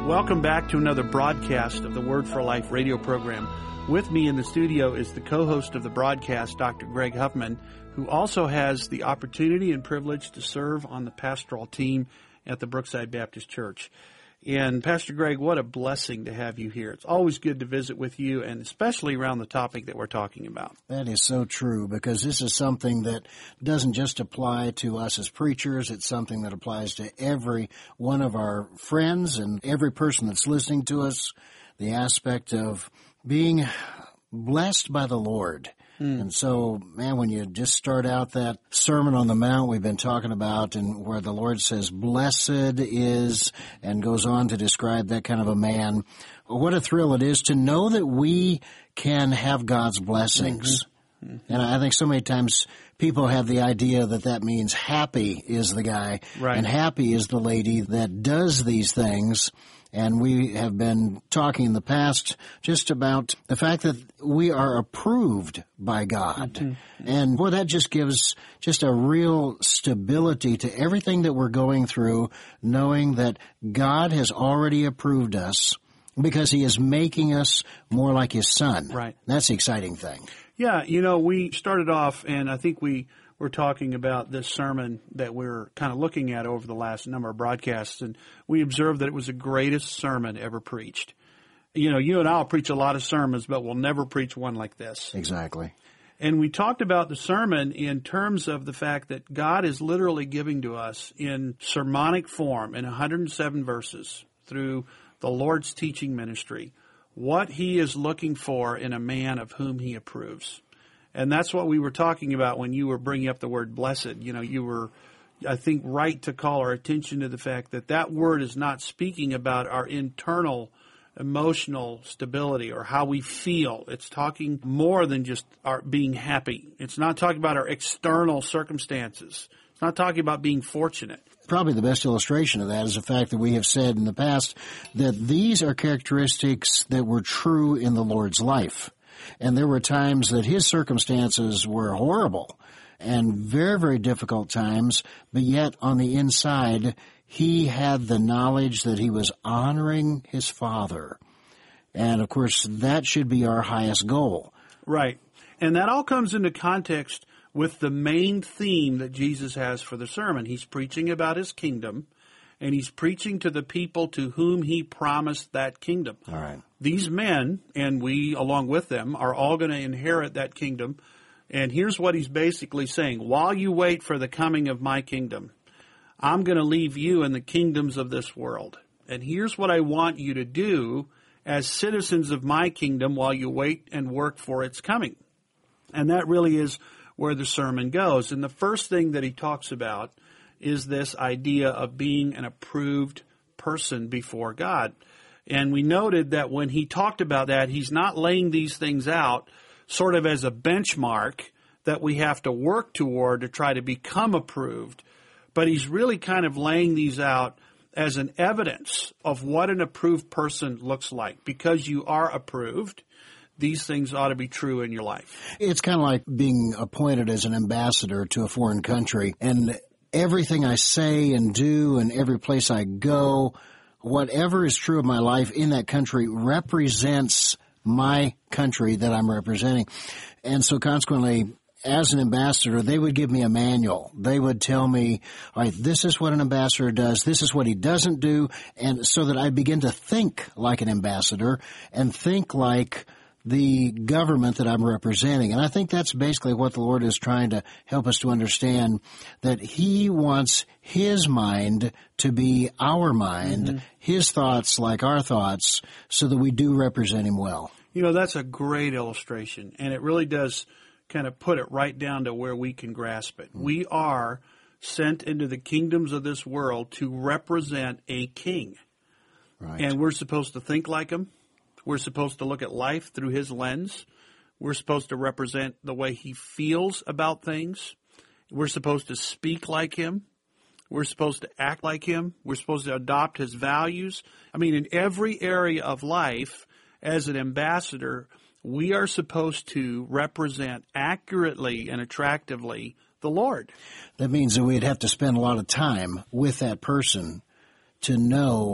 Welcome back to another broadcast of the Word for Life radio program. With me in the studio is the co-host of the broadcast, Dr. Greg Huffman, who also has the opportunity and privilege to serve on the pastoral team at the Brookside Baptist Church. And Pastor Greg, what a blessing to have you here. It's always good to visit with you, and especially around the topic that we're talking about. That is so true, because this is something that doesn't just apply to us as preachers. It's something that applies to every one of our friends and every person that's listening to us, the aspect of being blessed by the Lord. And so, man, when you just start out that Sermon on the Mount we've been talking about, and where the Lord says, blessed is, and goes on to describe that kind of a man, what a thrill it is to know that we can have God's blessings. Mm-hmm. And I think so many times people have the idea that that means happy is the guy, right, and happy is the lady that does these things. And we have been talking in the past just about the fact that we are approved by God. Mm-hmm. And boy, that just gives just a real stability to everything that we're going through, knowing that God has already approved us because He is making us more like His Son. Right. That's the exciting thing. Yeah, you know, we started off, and I think we're talking about this sermon that we're kind of looking at over the last number of broadcasts, and we observed that it was the greatest sermon ever preached. You know, you and I will preach a lot of sermons, but we'll never preach one like this. Exactly. And we talked about the sermon in terms of the fact that God is literally giving to us in sermonic form in 107 verses through the Lord's teaching ministry what He is looking for in a man of whom He approves. And that's what we were talking about when you were bringing up the word blessed. You know, you were, I think, right to call our attention to the fact that that word is not speaking about our internal emotional stability or how we feel. It's talking more than just our being happy. It's not talking about our external circumstances. It's not talking about being fortunate. Probably the best illustration of that is the fact that we have said in the past that these are characteristics that were true in the Lord's life. And there were times that His circumstances were horrible and very, very difficult times, but yet on the inside, He had the knowledge that He was honoring His Father. And, of course, that should be our highest goal. Right. And that all comes into context with the main theme that Jesus has for the sermon. He's preaching about His kingdom, and He's preaching to the people to whom He promised that kingdom. All right. These men, and we along with them, are all going to inherit that kingdom. And here's what He's basically saying. While you wait for the coming of my kingdom, I'm going to leave you in the kingdoms of this world. And here's what I want you to do as citizens of my kingdom while you wait and work for its coming. And that really is where the sermon goes. And the first thing that He talks about is this idea of being an approved person before God. And we noted that when He talked about that, He's not laying these things out sort of as a benchmark that we have to work toward to try to become approved, but He's really kind of laying these out as an evidence of what an approved person looks like. Because you are approved, these things ought to be true in your life. It's kind of like being appointed as an ambassador to a foreign country, and everything I say and do and every place I go, whatever is true of my life in that country represents my country that I'm representing. And so consequently, as an ambassador, they would give me a manual. They would tell me, all right, this is what an ambassador does, this is what he doesn't do, and so that I begin to think like an ambassador and think like the government that I'm representing. And I think that's basically what the Lord is trying to help us to understand, that He wants His mind to be our mind, His thoughts like our thoughts, so that we do represent Him well. You know, that's a great illustration, and it really does kind of put it right down to where we can grasp it. We are sent into the kingdoms of this world to represent a king. Right. And we're supposed to think like Him. We're supposed to look at life through His lens. We're supposed to represent the way He feels about things. We're supposed to speak like Him. We're supposed to act like Him. We're supposed to adopt His values. I mean, in every area of life, as an ambassador, we are supposed to represent accurately and attractively the Lord. That means that we'd have to spend a lot of time with that person to know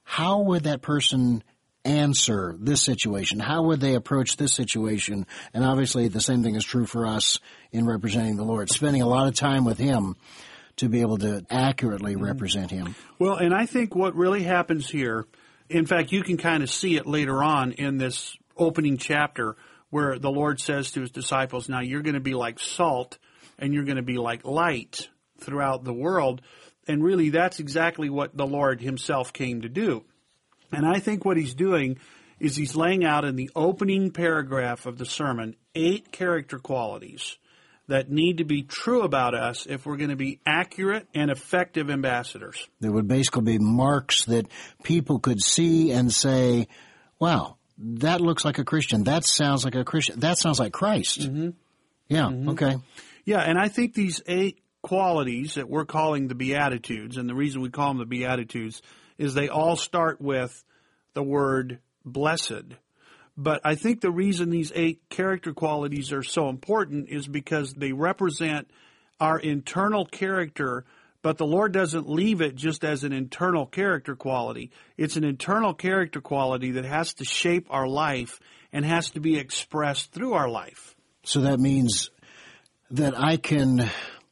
how would that person answer this situation? How would they approach this situation? And obviously the same thing is true for us in representing the Lord, spending a lot of time with Him to be able to accurately represent Him. Well, and I think what really happens here, in fact, you can kind of see it later on in this opening chapter where the Lord says to His disciples, now you're going to be like salt and you're going to be like light throughout the world. And really that's exactly what the Lord Himself came to do. And I think what He's doing is He's laying out in the opening paragraph of the sermon 8 character qualities that need to be true about us if we're going to be accurate and effective ambassadors. There would basically be marks that people could see and say, wow, that looks like a Christian. That sounds like a Christian. That sounds like Christ. Mm-hmm. Yeah, okay. Yeah, and I think these 8 qualities that we're calling the Beatitudes, and the reason we call them the Beatitudes is they all start with the word blessed. But I think the reason these 8 character qualities are so important is because they represent our internal character, but the Lord doesn't leave it just as an internal character quality. It's an internal character quality that has to shape our life and has to be expressed through our life. So that means that I can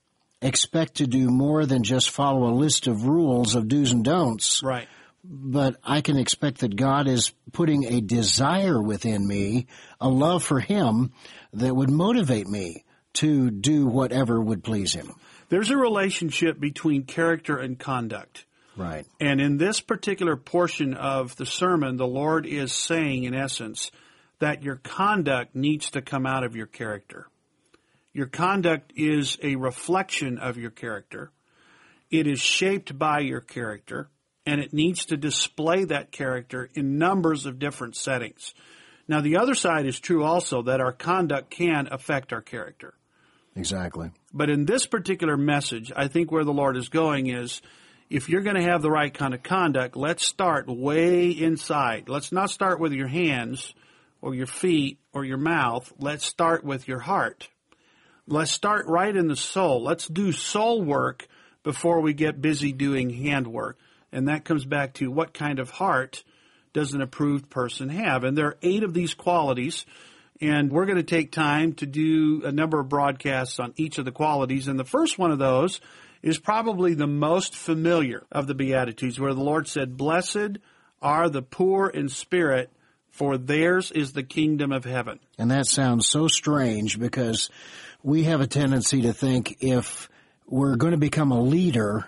expect to do more than just follow a list of rules of do's and don'ts. Right. But I can expect that God is putting a desire within me, a love for Him that would motivate me to do whatever would please Him. There's a relationship between character and conduct. Right. And in this particular portion of the sermon, the Lord is saying, in essence, that your conduct needs to come out of your character. Your conduct is a reflection of your character. It is shaped by your character, and it needs to display that character in numbers of different settings. Now, the other side is true also, that our conduct can affect our character. Exactly. But in this particular message, I think where the Lord is going is, if you're going to have the right kind of conduct, let's start way inside. Let's not start with your hands or your feet or your mouth. Let's start with your heart. Let's start right in the soul. Let's do soul work before we get busy doing hand work. And that comes back to what kind of heart does an approved person have? And there are 8 of these qualities, and we're going to take time to do a number of broadcasts on each of the qualities. And the first one of those is probably the most familiar of the Beatitudes, where the Lord said, "Blessed are the poor in spirit, for theirs is the kingdom of heaven." And that sounds so strange because we have a tendency to think if we're going to become a leader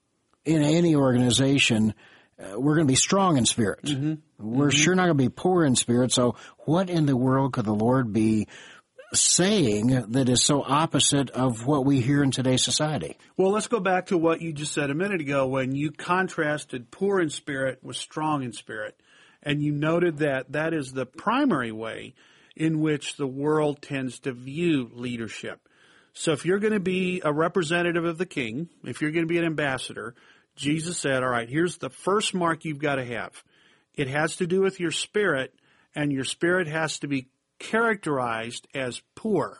in any organization, we're going to be strong in spirit. Mm-hmm. We're sure not going to be poor in spirit. So what in the world could the Lord be saying that is so opposite of what we hear in today's society? Well, let's go back to what you just said a minute ago when you contrasted poor in spirit with strong in spirit. And you noted that that is the primary way in which the world tends to view leadership. So if you're going to be a representative of the king, if you're going to be an ambassador, Jesus said, all right, here's the first mark you've got to have. It has to do with your spirit, and your spirit has to be characterized as poor.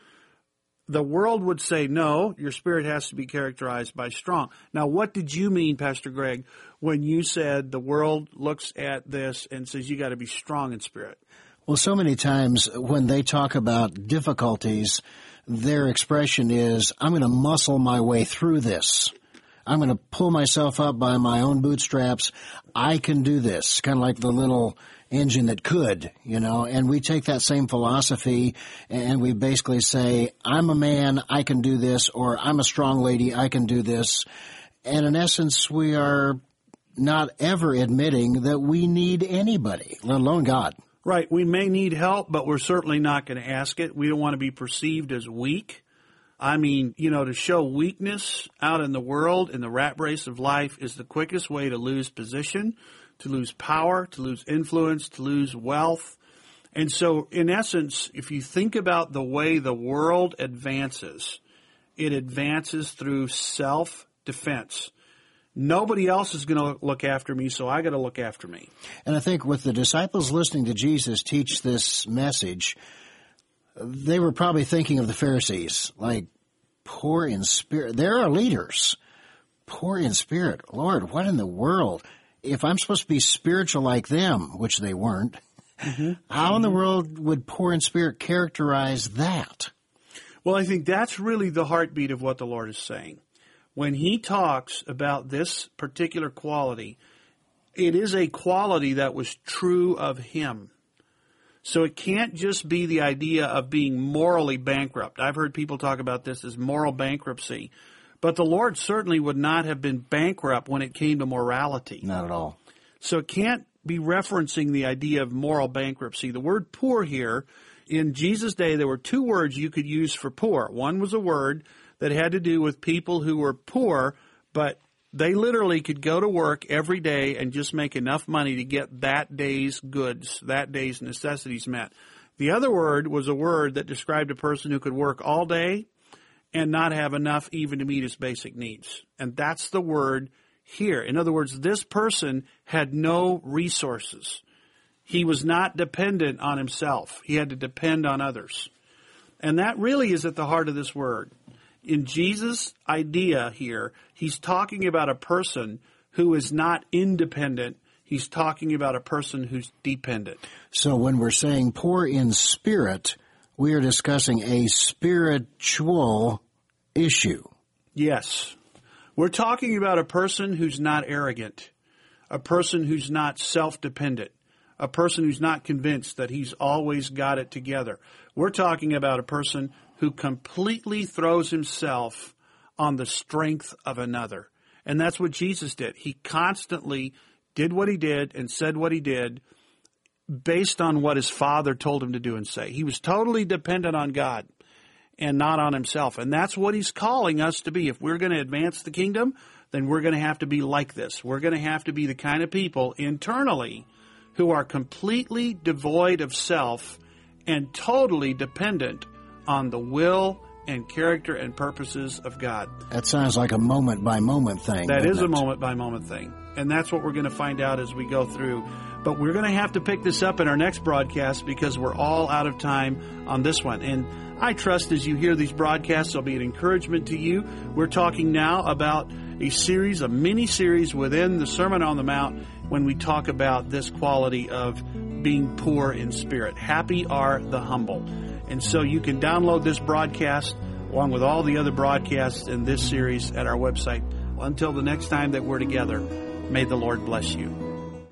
The world would say, no, your spirit has to be characterized by strong. Now, what did you mean, Pastor Greg, when you said the world looks at this and says you got to be strong in spirit? Well, so many times when they talk about difficulties, their expression is, I'm going to muscle my way through this. I'm going to pull myself up by my own bootstraps. I can do this, kind of like the little engine that could, and we take that same philosophy and we basically say, I'm a man, I can do this, or I'm a strong lady, I can do this. And in essence, we are not ever admitting that we need anybody, let alone God. Right. We may need help, but we're certainly not going to ask it. We don't want to be perceived as weak. I mean, to show weakness out in the world, in the rat race of life, is the quickest way to lose position, to lose power, to lose influence, to lose wealth. And so, in essence, if you think about the way the world advances, it advances through self-defense. Nobody else is going to look after me, so I got to look after me. And I think with the disciples listening to Jesus teach this message, they were probably thinking of the Pharisees, like, poor in spirit. There are leaders, poor in spirit. Lord, what in the world? if I'm supposed to be spiritual like them, which they weren't, how in the world would poor in spirit characterize that? Well, I think that's really the heartbeat of what the Lord is saying. When he talks about this particular quality, it is a quality that was true of him. So it can't just be the idea of being morally bankrupt. I've heard people talk about this as moral bankruptcy. But the Lord certainly would not have been bankrupt when it came to morality. Not at all. So it can't be referencing the idea of moral bankruptcy. The word poor here, in Jesus' day, there were two words you could use for poor. One was a word that had to do with people who were poor, but they literally could go to work every day and just make enough money to get that day's goods, that day's necessities met. The other word was a word that described a person who could work all day and not have enough even to meet his basic needs. And that's the word here. In other words, this person had no resources. He was not dependent on himself. He had to depend on others. And that really is at the heart of this word. In Jesus' idea here, he's talking about a person who is not independent. He's talking about a person who's dependent. So when we're saying poor in spirit, we are discussing a spiritual issue. Yes. We're talking about a person who's not arrogant, a person who's not self-dependent, a person who's not convinced that he's always got it together. We're talking about a person who completely throws himself on the strength of another. And that's what Jesus did. He constantly did what he did and said what he did based on what his Father told him to do and say. He was totally dependent on God and not on himself. And that's what he's calling us to be. If we're going to advance the kingdom, then we're going to have to be like this. We're going to have to be the kind of people internally who are completely devoid of self and totally dependent on the will and character and purposes of God. That sounds like a moment-by-moment thing. That is a moment-by-moment thing. And that's what we're going to find out as we go through. But we're going to have to pick this up in our next broadcast because we're all out of time on this one. And I trust as you hear these broadcasts, there'll be an encouragement to you. We're talking now about a mini-series within the Sermon on the Mount when we talk about this quality of being poor in spirit. Happy are the humble. And so you can download this broadcast along with all the other broadcasts in this series at our website. Until the next time that we're together, may the Lord bless you.